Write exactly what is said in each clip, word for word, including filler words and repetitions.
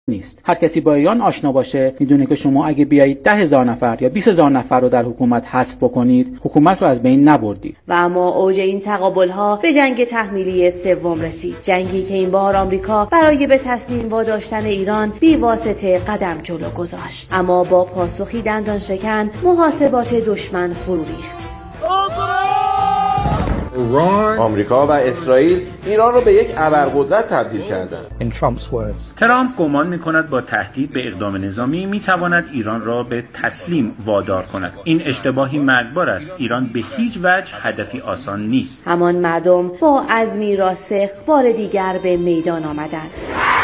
نیست. هر کسی با ایران آشنا باشه میدونه که شما اگه بیایید ده هزار نفر یا بیست هزار نفر رو در حکومت حذف بکنید، حکومت رو از بین نبردید. و اما اوج این تقابل‌ها به جنگ تحمیلی سوم رسید. جنگی که این بار آمریکا برای به تسلیم واداشتن ایران بی‌واسطه قدم جلو گذاشت، اما با پاسخی دندان شکن محاسبات دشمن فرو ریخت. آمریکا و اسرائیل ایران را به یک ابرقدرت تبدیل کردند. ترامپ گمان می‌کند با تهدید به اقدام نظامی می‌تواند ایران را به تسلیم وادار کند. این اشتباهی مرگبار است. ایران به هیچ وجه هدفی آسان نیست. همان مردم با عزمی راسخ بار دیگر به میدان آمدند.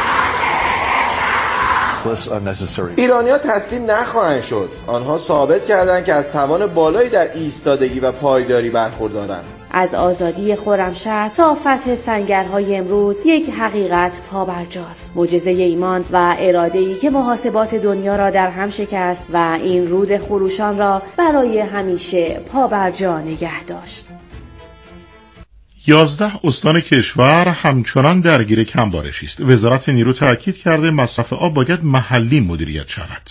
ایرانی‌ها تسلیم نخواهند شد. آنها ثابت کردند که از توان بالایی در ایستادگی و پایداری برخوردارند. از آزادی خرمشهر تا فتح سنگرهای امروز یک حقیقت پابرجاست. معجزه ایمان و اراده‌ای که محاسبات دنیا را در هم شکست و این رود خروشان را برای همیشه پابرجا نگه داشت. یازده استان کشور همچنان درگیر کمبارشی است. وزارت نیرو تاکید کرده مصرف آب باید محلی مدیریت شود.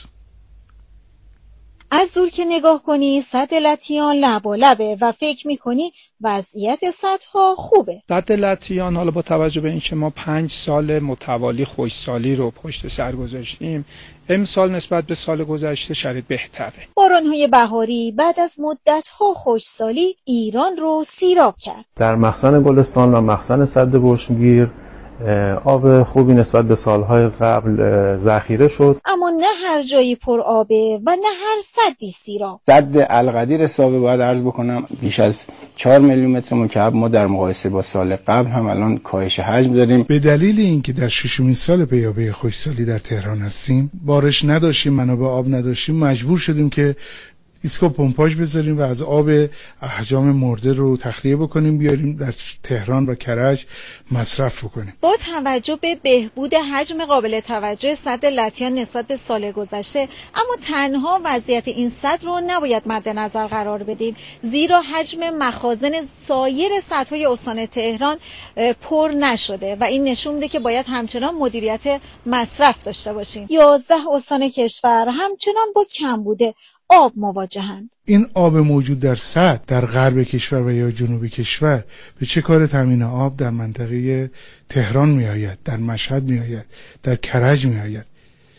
از دور که نگاه کنی سد لطیان لبالبه و فکر میکنی وضعیت سدها خوبه. سد لطیان حالا با توجه به اینکه ما پنج سال متوالی خشکسالی رو پشت سر گذاشتیم، امسال نسبت به سال گذشته شرایط بهتره. بارانهای بهاری بعد از مدت‌ها خشکسالی ایران رو سیراب کرد. در مخزن گلستان و مخزن سد گشمگیر آب خوبی نسبت به سالهای قبل ذخیره شد، اما نه هر جایی پر آبه و نه هر سدی سیراب. سد القدیر سابه باید عرض بکنم بیش از چهار میلیون متر مکعب ما در مقایسه با سال قبل هم الان کاهش حجم داریم. به دلیل اینکه در ششمین سال پیاپی خشکسالی در تهران هستیم، بارش نداشتیم، منابع آب نداشتیم، مجبور شدیم که ایسکو پمپاژ بذاریم و از آب احجام مرده رو تخلیه بکنیم بیاریم در تهران و کرج مصرف بکنیم. با توجه به بهبود حجم قابل توجه سد لطیان نسبت به سال گذشته، اما تنها وضعیت این سد رو نباید مد نظر قرار بدیم، زیرا حجم مخازن سایر سدهای استان تهران پر نشده و این نشون میده که باید همچنان مدیریت مصرف داشته باشیم. یازده استان کشور همچنان با کمبود آب مواجهند. این آب موجود در سد در غرب کشور و یا جنوب کشور به چه کار تامین آب در منطقه تهران می آید، در مشهد می آید، در کرج می آید؟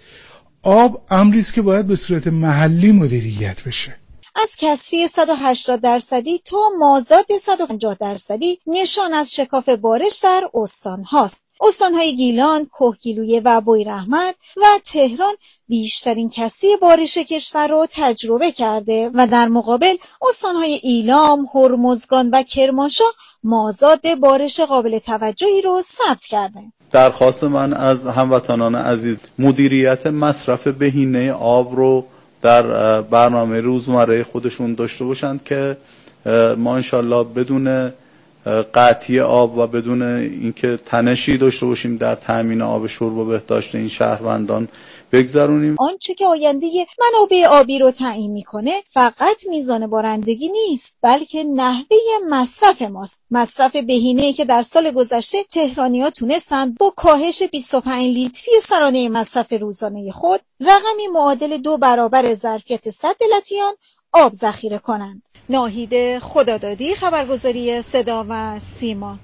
آب امری است که باید به صورت محلی مدیریت بشه. از کسری صد و هشتاد درصدی تا مازاد صد و پنجاه درصدی نشان از شکاف بارش در استان هاست. استانهای گیلان، کهگیلویه و بویراحمد و تهران بیشترین کسری بارش کشور را تجربه کرده و در مقابل استانهای ایلام، هرمزگان و کرمانشاه مازاد بارش قابل توجهی را ثبت کرده. درخواست من از هموطنان عزیز مدیریت مصرف بهینه آب رو در برنامه روزمره خودشون داشته باشند که ما انشالله بدون قطعی آب و بدون اینکه تنشی داشته باشیم در تامین آب شرب و بهداشت این شهروندان بگذرونیم. آنچه که آینده منابع آبی رو تعیین میکنه فقط میزان بارندگی نیست، بلکه نحوه مصرف ماست. مصرف بهینه‌ای که در سال گذشته تهرانی‌ها تونستن با کاهش بیست و پنج لیتری سرانه مصرف روزانه خود رقمی معادل دو برابر ظرفیت سد لطیان آب ذخیره کنند. ناهید خدادادی، خبرگزاری صدا و سیما.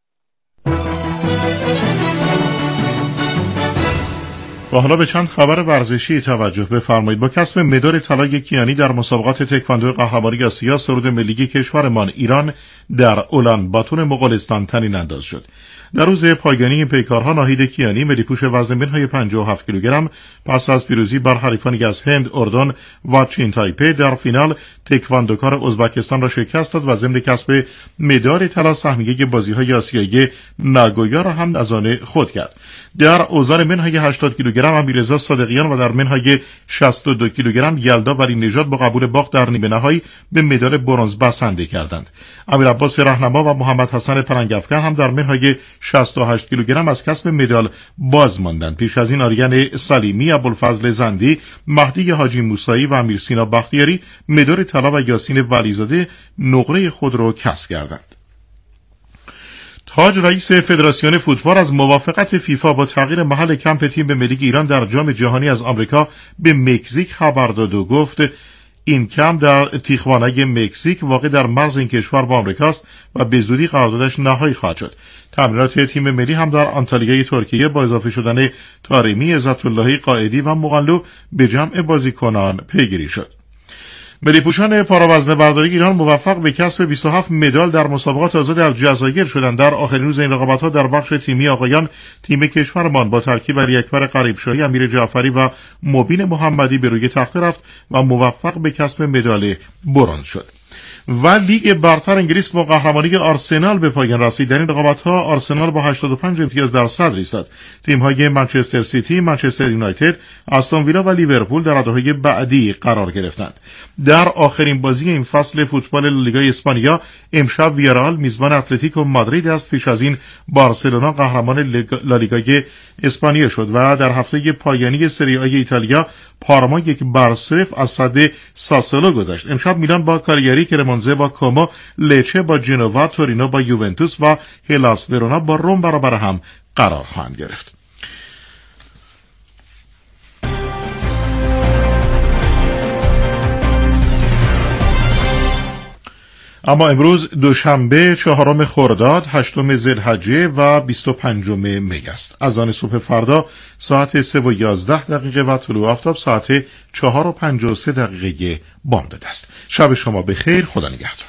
و حالا به چند خبر ورزشی توجه بفرمایید. با کسب مدال طلای کیانی در مسابقات تکواندو قهرمانی آسیا، سرود ملی کشورمان ایران در اولان باتون مغولستان طنین انداز شد. در روز پایانی این پیکارها ناهید کیانی ملی‌پوش وزن منهای پنجاه و هفت کیلوگرم پس از پیروزی بر حریفانی از هند، اردن و چین تایپه در فینال تکواندوکار ازبکستان را شکست داد و ضمن کسب مدال طلا سهمیه بازی‌های آسیایی ناگویا را هم از آن خود کرد. در اوزان منهای هشتاد کیلوگرم امیررضا صادقیان و در منهای شصت و دو کیلوگرم یلدا ولی نژاد با قبول باخت در نیمه نهایی به مدال برنز بسنده کردند. امیرعباس رهنما و محمد حسن پلنگ‌افکن هم در منهای شصت و هشت کیلوگرم از کسب مدال باز ماندند. پیش از این آریان سلیمی، ابوالفضل زندی، مهدی حاجی موسایی و امیر سینا بختیاری مدال طلا و یاسین ولیزاده نقره خود را کسب کردند. تاج رئیس فدراسیون فوتبال از موافقت فیفا با تغییر محل کمپ تیم ملی ایران در جام جهانی از آمریکا به مکزیک خبر داد و گفت این کمپ در تیخوانه مکزیک واقع در مرز این کشور با آمریکاست و به زودی قراردادش نهایی خواهد شد. تمرینات تیم ملی هم در آنتالیای ترکیه با اضافه شدن طارمی، عزت اللهی قائدی و مغلو به جمع بازیکنان پیگیری شد. ملی پوشان پاراوزنه برداری ایران موفق به کسب بیست و هفت مدال در مسابقات آزاد الجزایر شدند. در آخرین روز این رقابت‌ها در بخش تیمی آقایان تیم کشورمان با ترکیب علی اکبر قریبشاهی، امیر جعفری و مبین محمدی به روی تخته رفت و موفق به کسب مدال برنز شد. و لیگ برتر انگلیس با قهرمانی آرسنال به پایان رسید. در این رقابت‌ها آرسنال با هشتاد و پنج امتیاز در صدر ایستاد. تیم‌های منچستر سیتی، منچستر یونایتد، استون ویلا و لیورپول در رده‌های بعدی قرار گرفتند. در آخرین بازی این فصل فوتبال لالیگای اسپانیا امشب ویارال میزبان اتلتیکو مادرید است. پیش از این بارسلونا قهرمان لالیگای اسپانیا شد و در هفته پایانی سری آ ایتالیا پارما یک بر صفر از صد ساسولو گذشت. امشب میلان با کالیاری، کرمونزه با کومو، لچه با جنوا، تورینو با یوونتوس و هلاس ورونا با روم برابر هم قرار خواهند گرفت. اما امروز دوشنبه چهارم خرداد، هشتم ذوالحجه و بیست و پنجم می است. از آن صبح فردا ساعت سه و یازده دقیقه و طلوع آفتاب ساعت چهار و پنجاه و سه دقیقه بامداد است. شب شما بخیر، خدا نگهدار.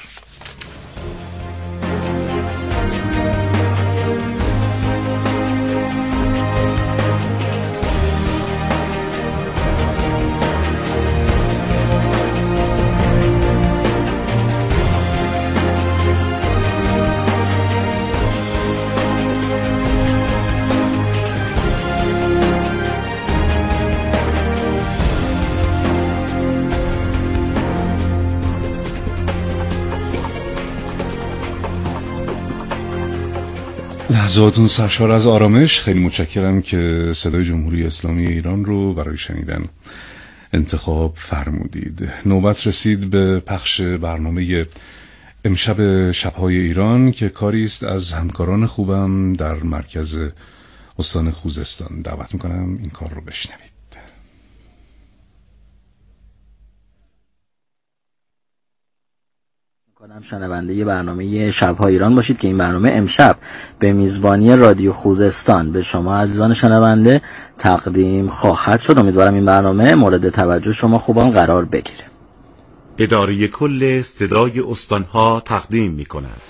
لحظاتون سرشار از آرامش. خیلی متشکرم که صدای جمهوری اسلامی ایران رو برای شنیدن انتخاب فرمودید. نوبت رسید به پخش برنامه امشب شب‌های ایران که کاری است از همکاران خوبم در مرکز استان خوزستان. دعوت میکنم این کار رو بشنوید. کنم شنونده برنامه شب‌های ایران باشید که این برنامه امشب به میزبانی رادیو خوزستان به شما عزیزان شنونده تقدیم خواهد شد. امیدوارم این برنامه مورد توجه شما خوبان قرار بگیره. اداره کل صدای استان‌ها تقدیم می‌کند.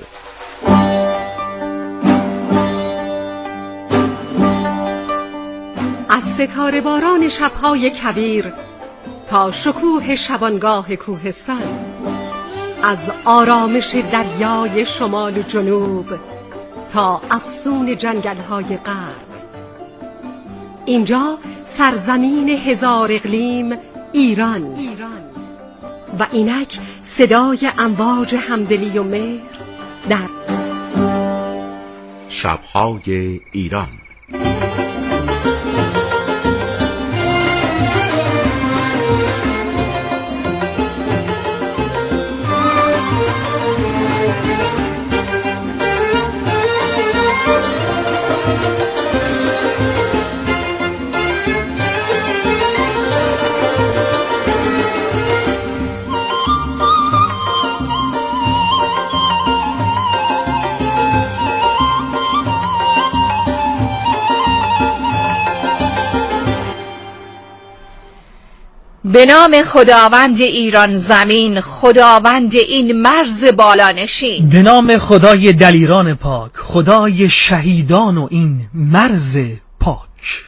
از ستاره باران شب‌های کویر تا شکوه شبانگاه کوهستان، از آرامش دریای شمال و جنوب تا افسون جنگل‌های غرب، اینجا سرزمین هزار اقلیم ایران و اینک صدای امواج همدلی و مهر در شب‌های ایران. به نام خداوند ایران زمین، خداوند این مرز بالانشین. به نام خدای دلیران پاک، خدای شهیدان و این مرز پاک.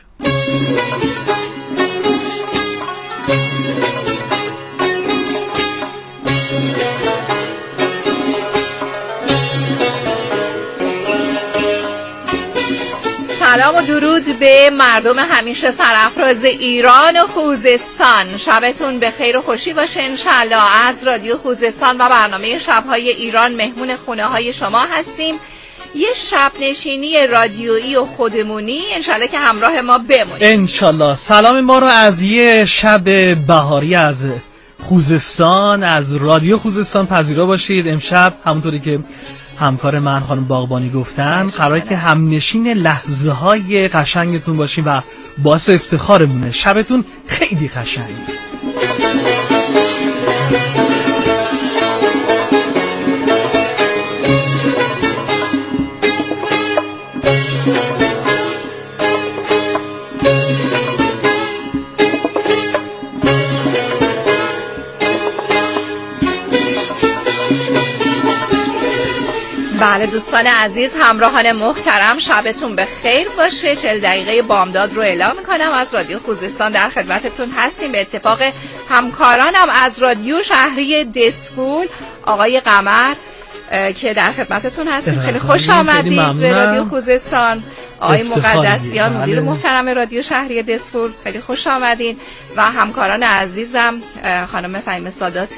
سلام و درود به مردم همیشه سرافراز ایران و خوزستان. شبتون به خیر و خوشی باشه انشالله. از رادیو خوزستان و برنامه شب‌های ایران مهمون خونه های شما هستیم. یه شب نشینی رادیویی و خودمونی، انشالله که همراه ما بمونید انشالله. سلام ما رو از یه شب بهاری از خوزستان، از رادیو خوزستان پذیرا باشید. امشب همونطوری که همکار من خانم باغبانی گفتن، قراره که همنشین لحظه های قشنگتون باشیم و باعث افتخارمونه. شبتون خیلی قشنگ. بله دوستان عزیز، همراهان محترم، شبتون به خیر باشه. چهل دقیقه بامداد رو اعلام میکنم از رادیو خوزستان در خدمتتون هستیم. به اتفاق همکارانم از رادیو شهری دسفول، آقای قمر که در خدمتتون هستیم، خیلی خوش آمدید به رادیو خوزستان. آقای مقدسیان مدیر محترم رادیو شهری دسفول، خیلی خوش آمدین. و همکاران عزیزم خانم فهیمه سادات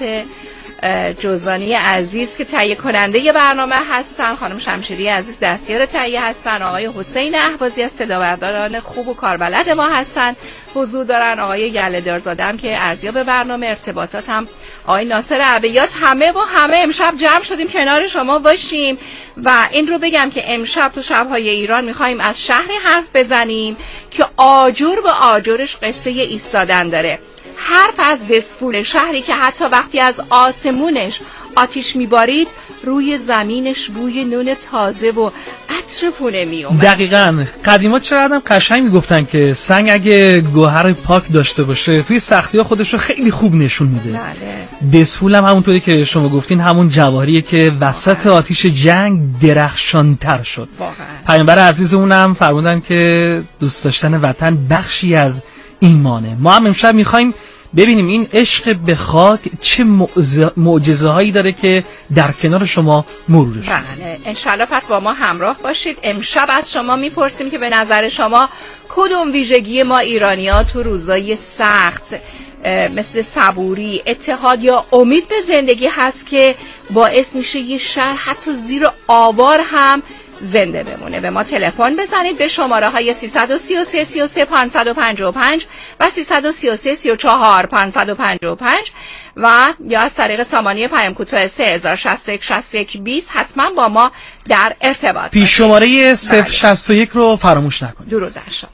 جوزانی عزیز که تهیه کننده برنامه هستن، خانم شمشیری عزیز دستیار تهیه هستن، آقای حسین اهوازی از صداورداران خوب و کاربلد ما هستن حضور دارن، آقای یله دارزاده هم که ارزیاب برنامه، ارتباطات هم آقای ناصر عبیات. همه و همه امشب جمع شدیم کنار شما باشیم و این رو بگم که امشب تو شب‌های ایران می‌خوایم از شهری حرف بزنیم که آجر به آجرش قصه ایستادن داره. حرف از دسفول، شهری که حتی وقتی از آسمونش آتیش میبارید روی زمینش بوی نون تازه و عطر پونه میومد. دقیقاً. قدیما چقدر قشنگ میگفتن که سنگ اگه گوهر پاک داشته باشه توی سختی‌ها خودش رو خیلی خوب نشون میده. بله. دسفول هم همونطوری که شما گفتین همون جواهریه که وسط آتیش جنگ درخشان‌تر شد. واقعاً. پیامبر عزیزمون هم فرمودن که دوست داشتن وطن بخشی از ایمانه. ما هم امشب میخوایم ببینیم این عشق به خاک چه معجزه هایی داره که در کنار شما مرورش. بله انشالله پس با ما همراه باشید. امشب از شما میپرسیم که به نظر شما کدوم ویژگی ما ایرانی‌ها تو روزای سخت مثل صبوری، اتحاد یا امید به زندگی هست که باعث میشه یه شهر حتی زیر آوار هم زنده بمونه؟ به ما تلفن بزنید به شماره های سیصد و سی و سه سی و سه پانصد و پنجاه و پنج و سیصد و سی و سه سی و چهار پانصد و پنجاه و پنج و یا از طریق سامانه پیام کوتاه سه هزار شصت و یک شصت و یک بیست حتما با ما در ارتباط. پیش شماره صفر شصت و یک رو فراموش نکنید. درود در شما.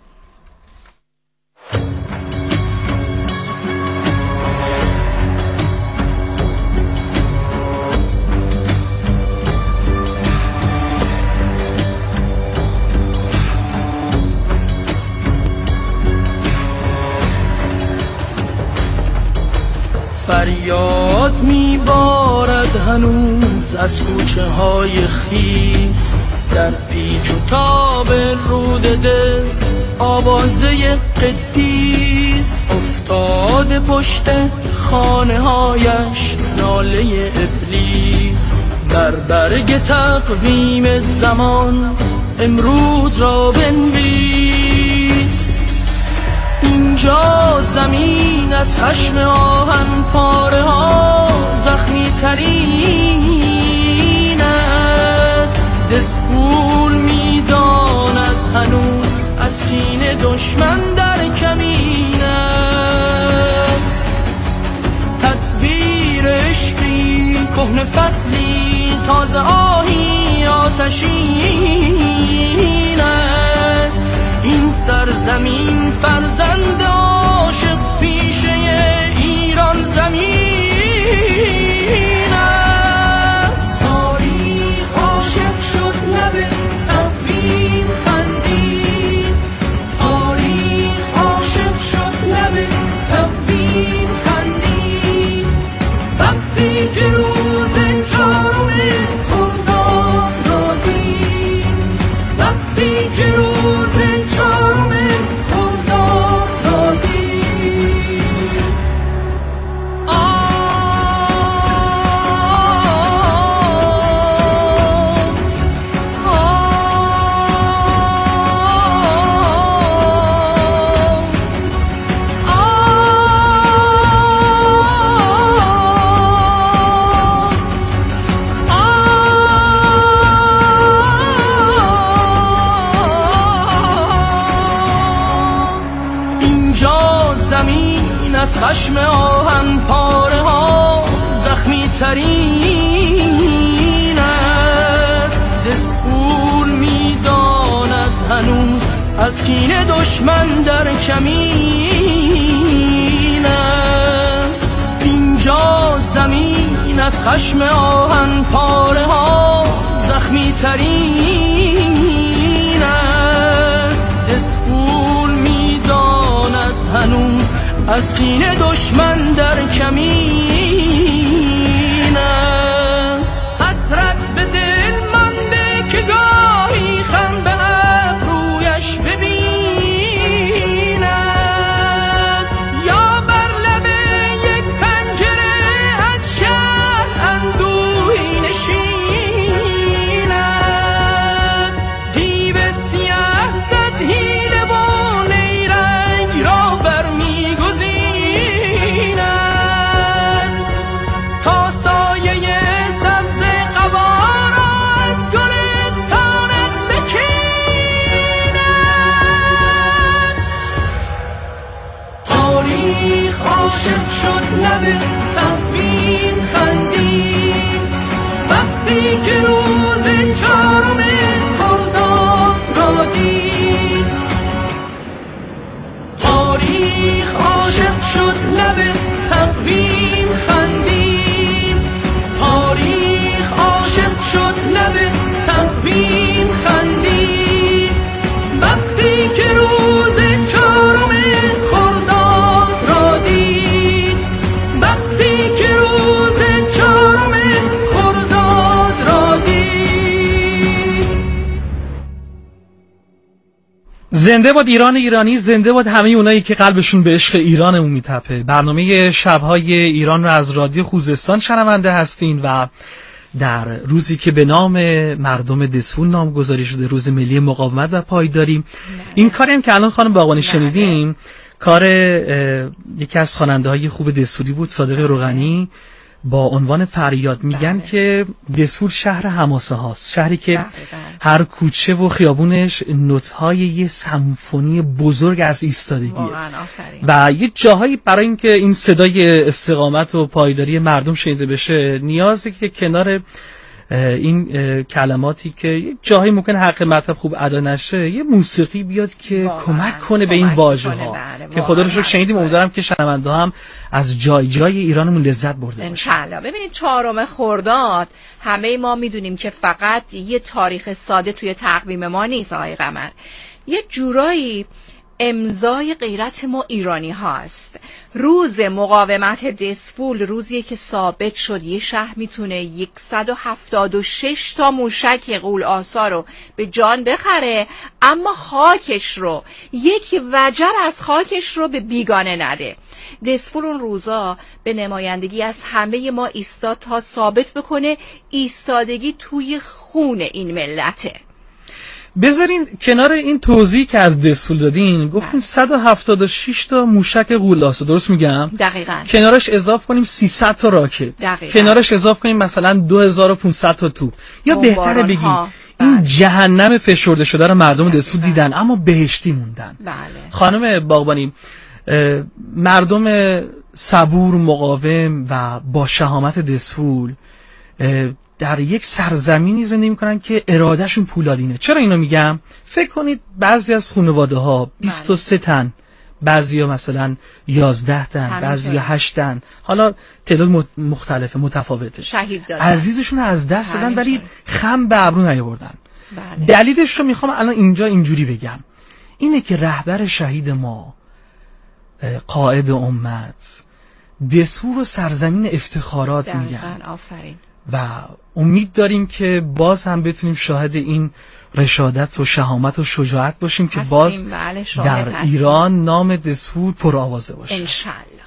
فریاد میبارد هنوز از کوچه های خیس، در پیچ و تاب رود دز آوازه قدیس، افتاده پشت خانه هایش ناله ابلیس. در برگ تقویم زمان امروز را بنویس، اینجا زمین از خشم آهن پاره ها زخمی ترین است. دسفول میداند هنوز از کین دشمن در کمین است. تصویر عشقی کهنه فصلی تازه آهی آتشین است. این سرزمین فرزند عاشق پیشه ایران زمین است. تاریخ عاشق شد لب تقویم خندید، تاریخ عاشق شد لب تقویم خندید. وقتی که روز چهارم خرداد را دید، وقتی که روز چهارم خرداد را دید. اینجا زمین از خشم آهن پاره ها زخمی ترین است. هنوز از کینه دشمن در کمین است. اینجا زمین از خشم آهن پاره ها زخمی ترین است. دسفول میداند هنوز از کینه دشمن در کمین است. حسرت به دل مانده که گاهی خم به ابرویش ببیند یا بر لب یک پنجره از شهر اندوهی نشیند. دیو سیاه زد حیله و نیرنگ را برمیگزیند تا سایه سبز قبا را از گلستانت بچیند. تاریخ عاشق شد لب تقویم خندید وقتی که روز چهارم خرداد را دید. تاریخ عاشق شد لب تقویم خندید. تاریخ عاشق شد لب تقویم خندید وقتی که روز چهارم خرداد را دید. وقتی که روز چهارم خرداد را دید. زنده باد ایران ایرانی، زنده باد همه اونایی که قلبشون به عشق ایرانمون میتپه. برنامه شبهای ایران رو از رادیو خوزستان شنونده هستین و در روزی که به نام مردم دسفول نامگذاری شده، روز ملی مقاومت و پایداری. این کاری هم که الان خانم باقانی شنیدیم کار یکی از خواننده های خوب دسفولی بود، صادق روغنی، با عنوان فریاد. میگن که دسفول شهر حماسه هاست، شهری که هر کوچه و خیابونش نوت‌های یه سمفونی بزرگ از ایستادگیه و یه جاهایی برای اینکه این صدای استقامت و پایداری مردم شنیده بشه نیازه که کنار این کلماتی که یه جاهایی ممکن حق مطلب خوب ادا نشه یه موسیقی بیاد که کمک کنه به این واژه ها که خدا رو شکر شنیدیم. امیدوارم که شنونده هم از جای جای ایرانمون لذت برده باشه ان ببینید چهارم خرداد همه ما میدونیم که فقط یه تاریخ ساده توی تقویم ما نیست آقای قمر، یه جورایی امضای غیرت ما ایرانی هاست. روز مقاومت دسفول روزیه که ثابت شد یه شهر میتونه صد و هفتاد و شش تا موشک غول آسا رو به جان بخره اما خاکش رو، یک وجب از خاکش رو به بیگانه نده. دسفول اون روزا به نمایندگی از همه ما ایستاد تا ثابت بکنه ایستادگی توی خون این ملته. بذارین کنار این توضیح که از دسفول دادین گفتین صد و هفتاد و شش تا موشک غولاسه، درست میگم؟ دقیقاً. کنارش اضافه کنیم سیصد تا راکت. دقیقاً. کنارش اضافه کنیم مثلا دو هزار و پانصد تا توپ. یا بهتره بگیم ها. این بله. جهنم فشرده شده رو مردم دسفول دیدن اما بهشتی موندن. بله. خانم باغبانی، مردم صبور، مقاوم و با شهامت دسفول در یک سرزمینی زندگی میکنن که ارادهشون پولادینه. چرا اینو میگم؟ فکر کنید بعضی از خانواده ها بیست و سه تن، بعضی ها مثلا یازده تن، بعضی ها هشت تن، حالا تعداد مختلفه، متفاوته، شهید دادن، عزیزشون از دست دادن ولی خم به ابرو نیاوردن. دلیلش رو میخوام الان اینجا اینجوری بگم، اینه که رهبر شهید ما، قائد امت، دسفول رو سرزمین افتخارات میگن. آفرین. و امید داریم که باز هم بتونیم شاهد این رشادت و شهامت و شجاعت باشیم که باز بله در هستیم. ایران نام دسفول پرآوازه باشه انشالله.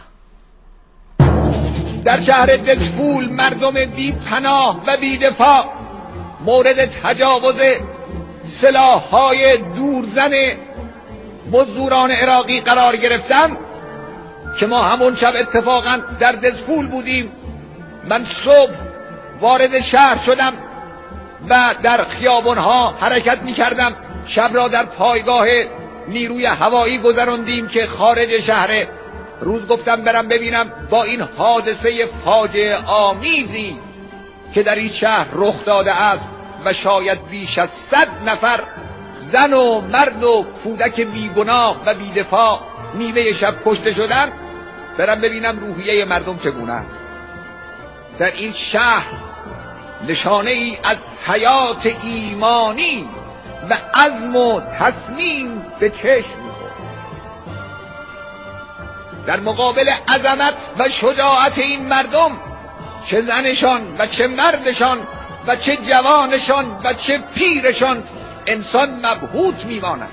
در شهر دسفول مردم بی پناه و بی دفاع مورد تجاوز سلاح‌های دورزن مزدوران عراقی قرار گرفتن که ما همون شب اتفاقا در دسفول بودیم. من صبح وارد شهر شدم و در خیابان‌ها حرکت می‌کردم. شب را در پایگاه نیروی هوایی گذراندیم که خارج شهر. روز گفتم برم ببینم با این حادثه فاجعه آمیزی که در این شهر رخ داده است و شاید بیش از صد نفر زن و مرد و کودک بیگناه و بیدفاع نیمه شب کشته شدن، برم ببینم روحیه مردم چگونه است. در این شهر نشانه ای از حیات ایمانی و عزم و تصمیم به چشم می‌خورد. در مقابل عظمت و شجاعت این مردم، چه زنشان و چه مردشان و چه جوانشان و چه پیرشان، انسان مبهوت میماند.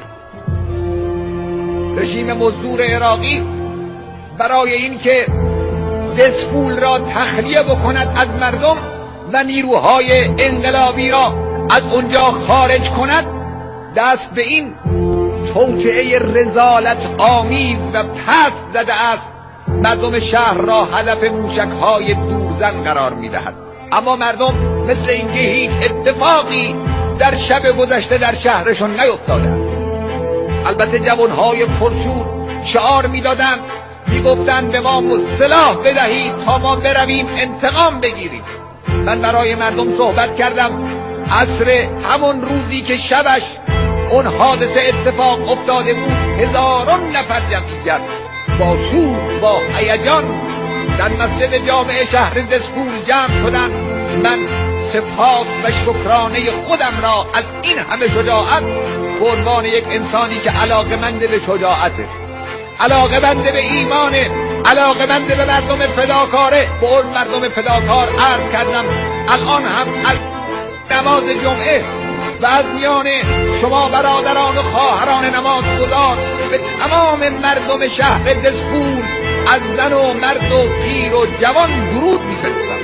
رژیم مزدور عراقی برای اینکه دسپول را تخلیه بکند از مردم و نیروهای انقلابی را از اونجا خارج کند، دست به این توطئه رذالت آمیز و پست زده است. مردم شهر را هدف موشک‌های دورزن قرار می‌دهد. اما مردم مثل اینکه هیچ اتفاقی در شب گذشته در شهرشون نیفتاده است. البته جوانهای پرشور شعار می‌دادند، می‌گفتند به ما سلاح بدهید تا ما برویم انتقام بگیریم. من برای مردم صحبت کردم. عصر همون روزی که شبش اون حادثه اتفاق افتاده بود، هزاران نفر جمعیت با شور با هیجان در مسجد جامع شهر دسپول جمع شدند. من سپاس و شکرانه خودم را از این همه شجاعت به عنوان یک انسانی که علاقه‌مند به شجاعته، علاقه‌مند به ایمانه، علاقه‌مند به مردم فداکاره، به اون مردم فداکار عرض کردم. الان هم از نماز جمعه و از میان شما برادران و خواهران نماز گزار به تمام مردم شهر دسپول از زن و مرد و پیر و جوان درود می‌فرستم.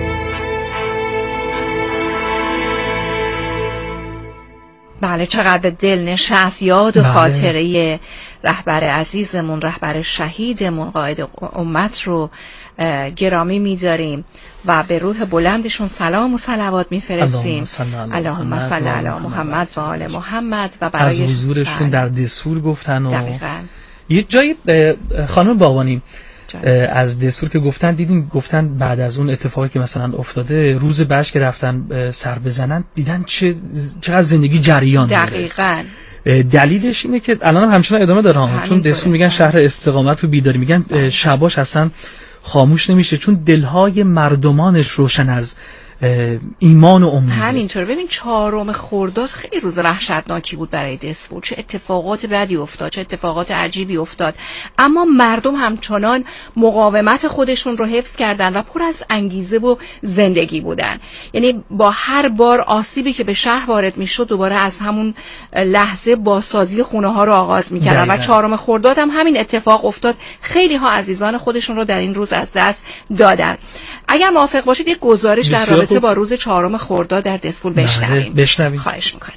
بله، چقدر به دل نشست. یاد و خاطره رهبر عزیزمون، رهبر شهیدمون، قائد امت رو گرامی می‌داریم و به روح بلندشون سلام و صلوات می‌فرستیم. اللهم صل علی محمد و آل محمد. و برای از حضورشون در دسور گفتن و دقیقاً یه جایی خانم باقانی از دستور که گفتن دیدین، گفتن بعد از اون اتفاقی که مثلا افتاده روز بعدش که رفتن سر بزنن دیدن چه چقدر زندگی جریان داره. دقیقاً دلیلش اینه که الان هم همچنان ادامه داره، چون دستور میگن شهر استقامت و بیداری، میگن شباش اصلا خاموش نمیشه چون دلهای مردمانش روشن از ایمان و امید. همینطور. ببین چهارم خرداد خیلی روز وحشتناکی بود برای دسپول، چه اتفاقات بدی افتاد، چه اتفاقات عجیبی افتاد، اما مردم همچنان مقاومت خودشون رو حفظ کردن و پر از انگیزه و زندگی بودن. یعنی با هر بار آسیبی که به شهر وارد میشد دوباره از همون لحظه بازسازی خونه ها رو آغاز میکردن و چهارم خرداد هم همین اتفاق افتاد. خیلی ها عزیزان خودشون رو در این روز از دست دادن. اگر موافق باشید یک گزارش در رابطه با روز چهارم خرداد در دسپول بشنویم. بشنویم. خواهش میکنم.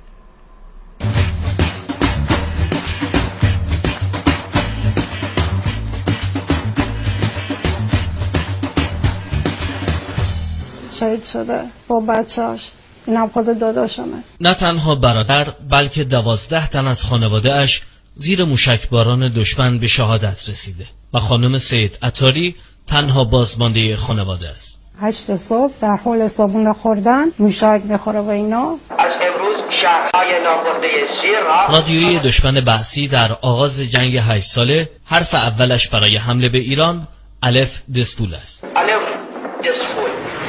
شهید شده با بچه‌اش، اینم خود داداشمه. نه تنها برادر بلکه دوازده تن از خانواده اش زیر موشکباران دشمن به شهادت رسیده و خانم سید عطاری تنها بازمانده خانواده است. هشت صبح در حال صابون خوردن موشک میخوره و اینا. از امروز شهرهای ناخورده شیر رادیویی دشمن بعثی در آغاز جنگ هشت ساله حرف اولش برای حمله به ایران الف دسپول است. الف دسپول.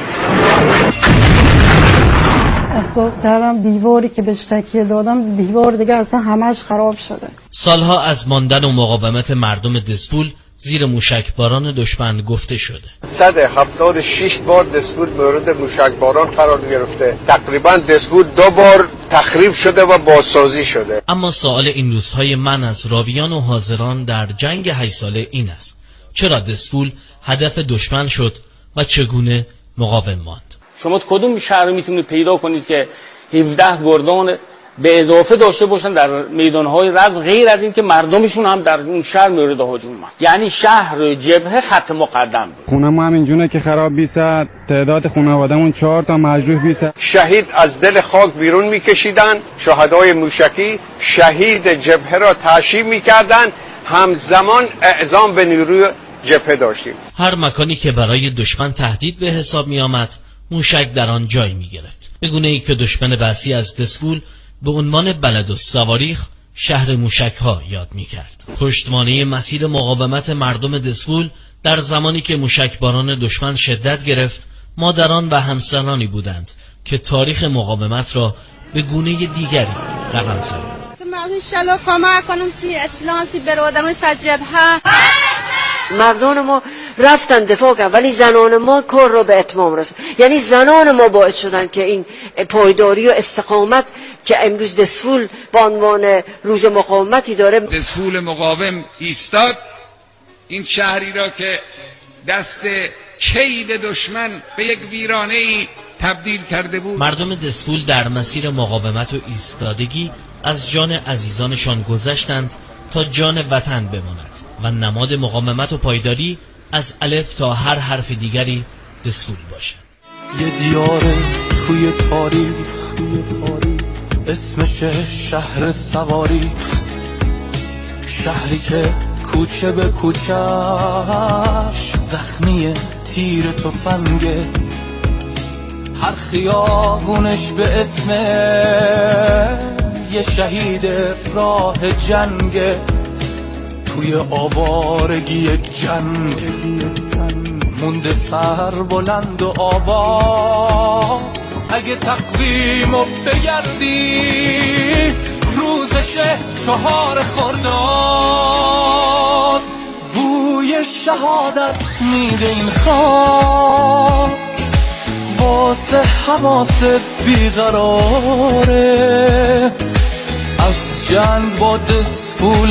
احساس کردم دیواری که بهش تکیه دادم دیوار دیگه اصلا همش خراب شده. سالها از ماندن و مقاومت مردم دسپول زیر موشکباران دشمن گفته شده. صد هفتاد و شش بار دسپول مورد موشکباران قرار گرفته. تقریبا دسپول دو بار تخریب شده و بازسازی شده. اما سوال این روزهای من از راویان و حاضران در جنگ هشت ساله این است: چرا دسپول هدف دشمن شد و چگونه مقاوم ماند؟ شما کدوم شهر رو میتونید پیدا کنید که هفده گردان به اضافه داشته باشن در میدانهای رزم، غیر از این که مردمشون هم در اون شهر مورد هجوم من؟ یعنی شهر جبهه خط مقدم بود. خونم همین جونه که خراب بیسد، تعداد خانواده‌مون چهار تا مجروح بیسد. شهید از دل خاک بیرون میکشیدن، شهدای موشکی شهید جبهه را تعشیب میکردن، همزمان اعزام به نیروی جبهه داشتیم. هر مکانی که برای دشمن تهدید به حساب می آمد موشک در آن جای می گرفت. به گونه ای که دشمن بعثی از دسپول به عنوان بلدالصواریخ شهر موشک‌ها یاد می‌کرد. پشتوانه مسیر مقاومت مردم دسفول در زمانی که موشکباران دشمن شدت گرفت، مادران و همسرانی بودند که تاریخ مقاومت را به گونه دیگری رقم زدند. انشالله کمک کنم سی اسلام سی برادران سجبه. مردان ما رفتن دفاع کردن ولی زنان ما کار را به اتمام رسوندن. یعنی زنان ما باعث شدن که این پایداری و استقامت که امروز دسفول به عنوان روز مقاومتی داره. دسفول مقاوم ایستاد، این شهری را که دست کید دشمن به یک ویرانه‌ای تبدیل کرده بود. مردم دسفول در مسیر مقاومت و ایستادگی از جان عزیزانشان گذشتند تا جان وطن بماند و نماد مقاومت و پایداری از الف تا هر حرف دیگری دسفول باشد. یه دیاره توی تاریخ، اسمش شهر سواریخ، شهری که کوچه به کوچه‌اش زخمی تیر تفنگه، هر خیابونش به اسم یه شهید راه جنگه، توی آوارگی جنگ مونده سر بلند و آباد. اگه تقویمو بگردی روزش چهار خرداد، بوی شهادت میده این خاک واسه حواس بیقراره. از جنگ با دسفول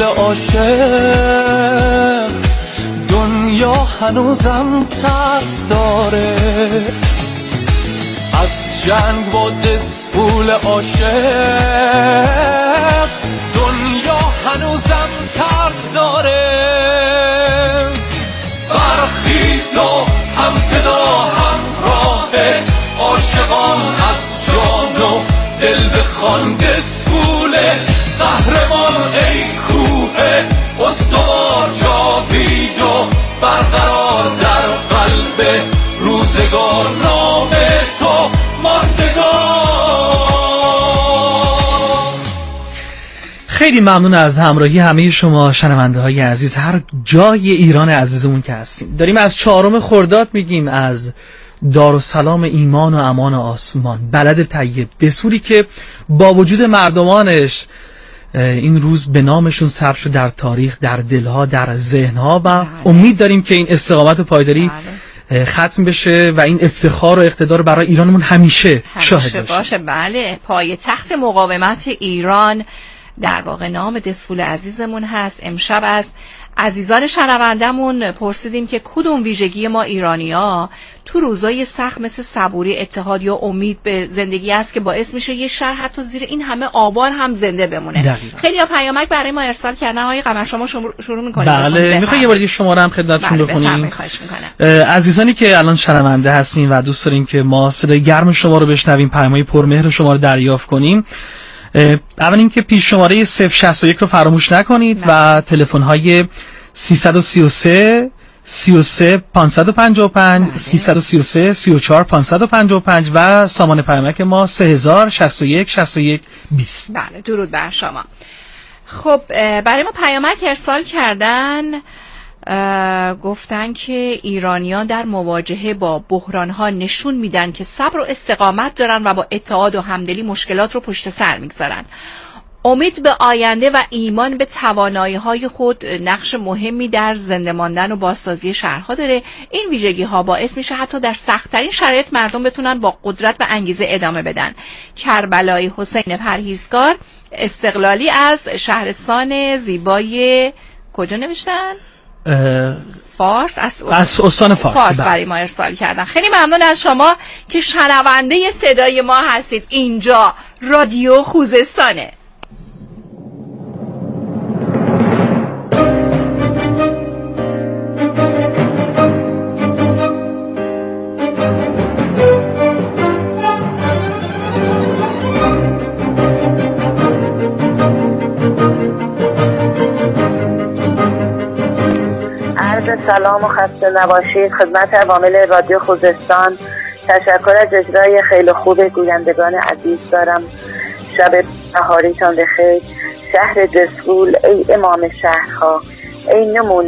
عاشق دنیا هنوزم ترس داره. از جنگ با دسفول عاشق دنیا هنوزم ترس داره. برخیز و هم صدا هم راه عاشقان از جان و دل بخوان دسفول قهرمان ای کوه استوار جاوید و برقرار در قلب روزگار نام تو ماندگار. خیلی ممنون از همراهی همه شما شنونده های عزیز، هر جای ایران عزیزمون که هستیم. داریم از چهارم خرداد میگیم، از دارالسلام ایمان و امان آسمان، بلد طیب دسفولی که با وجود مردمانش این روز به نامشون ثبت شد در تاریخ، در دلها، در ذهنها و امید داریم که این استقامت و پایداری ختم بشه و این افتخار و اقتدار برای ایرانمون همیشه شاهد باشه. بله، پای تخت مقاومت ایران در واقع نام دسفول عزیزمون هست. امشب از عزیزان شنوندمون پرسیدیم که کدوم ویژگی ما ایرانی‌ها تو روزای سخت مثل صبوری، اتحاد یا امید به زندگی است که باعث میشه یه شهر حتی زیر این همه آوار هم زنده بمونه. خیلی ها پیامک برای ما ارسال کردن. آقای قمر شما شروع می‌کنید؟ بله، میخوام یه بار دیگه شماره هم خدمتتون بله بخونیم. خواهش می‌کنم. عزیزانی که الان شنونده هستین و دوست دارین که ما صدای گرم شما رو بشنویم، پیام‌های پرمهر شما رو دریافت کنیم، اول اینکه پیش شماره صفر شصت و یک رو فراموش نکنید نه. و تلفن‌های سیصد و سی و سه سی و سه پانصد و پنجاه و پنج سیصد و سی و سه سی و چهار پانصد و پنجاه و پنج و سامان پیامک ما سه هزار شصت و یک شصت و یک بیست. بله، درود بر شما. خب برای ما پیامک ارسال کردن، گفتن که ایرانیان در مواجهه با بحران‌ها نشون میدن که صبر و استقامت دارن و با اتحاد و همدلی مشکلات رو پشت سر میگذارن. امید به آینده و ایمان به توانایی‌های خود نقش مهمی در زنده ماندن و بازسازی شهرها داره. این ویژگی‌ها باعث میشه حتی در سخت‌ترین شرایط مردم بتونن با قدرت و انگیزه ادامه بدن. کربلای حسین پرهیزکار استقلالی از شهرستان زیبای کجا نوشتن؟ فارس، از, از استان فارس, فارس برای ما ارسال کردن. خیلی ممنون از شما که شنونده صدای ما هستید. اینجا رادیو خوزستانه. سلام و خسته نباشید خدمت عوامل رادیو خوزستان. تشکر از اجرای خیلی خوب گویندگان عزیز دارم. شب بهاریتان بخیر. شهر دسفول ای امام شهرها، ای نمونه